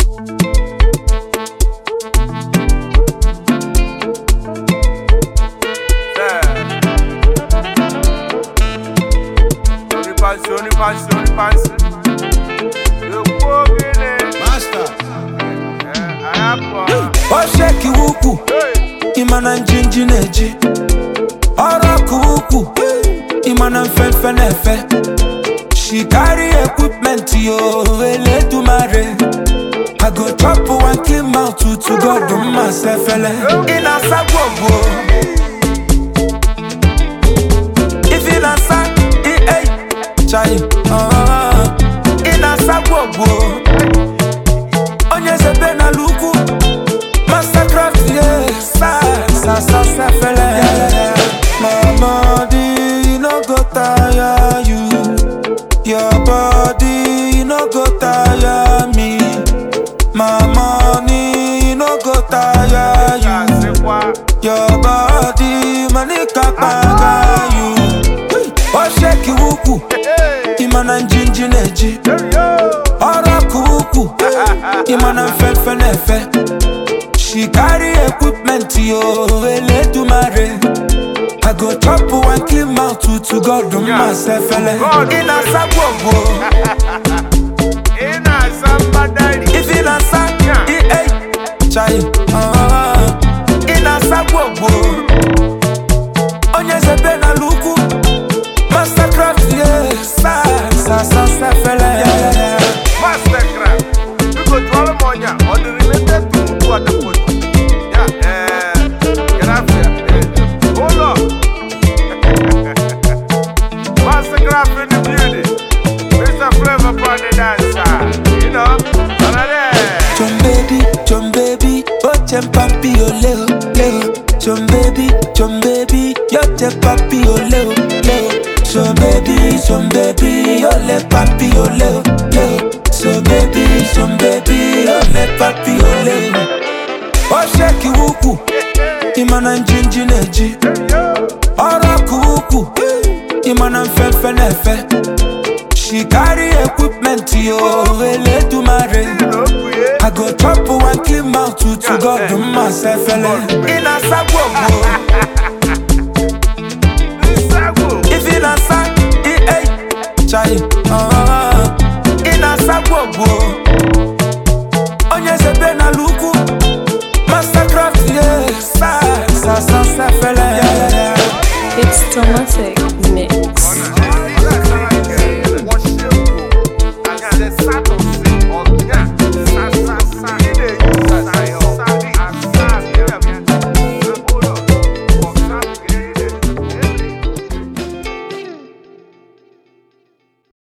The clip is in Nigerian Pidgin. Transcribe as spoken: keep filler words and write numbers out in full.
Only pass, only pass. You walking in, Master. I have one. Osheki wuku, imana njinji neji. Oroku wuku, imana mfenfe nefe. She carry equipment yo, ele to marry. I go chop one clean mouth to to God do myself ele. Ina sagwogo. If ina sag, eh eh. Chai, ah, ina sagwogo. Onye sebe na luku, Mastercraft yeah, sa sa sa sa fele. My body no go tire you, your body no go tire me. My money no go tire you, your body money kakaga you. Osheki wuku, imana njinji neji. Oroku wuku, imana mfenfe nefe. She carry equipment yo, ele to marry. I go chop one clean mouth to to God do myself ele. Ina sagwogo, Ina somebody. if ina sag, eh eh. Chai, ah, ina sagwogo. Onye sebe na luku, Mastercraft yeah, sa sa sa sa fele. Mastercraft. We go to Alamonia or the related to what the put. Yeah, eh, get up here. Hold on. Mastercraft in the building. Mister Flavor on the dancer. You know, another. Chum baby, chum baby, oh chem papi oh leo, leo. Chum baby, chum baby, yo chem papi oh leo, leo. So baby, chum baby, oh le papi oh leo, leo. So baby, chum baby, oh le papi oh leo. Oh sheki wuku, imana njinji neji. Oroku wuku, imana mfenfe nefe. She carry equipment yo, ele to marry. I go chop one clean mouth to to God do myself ele. Ina sagwogo.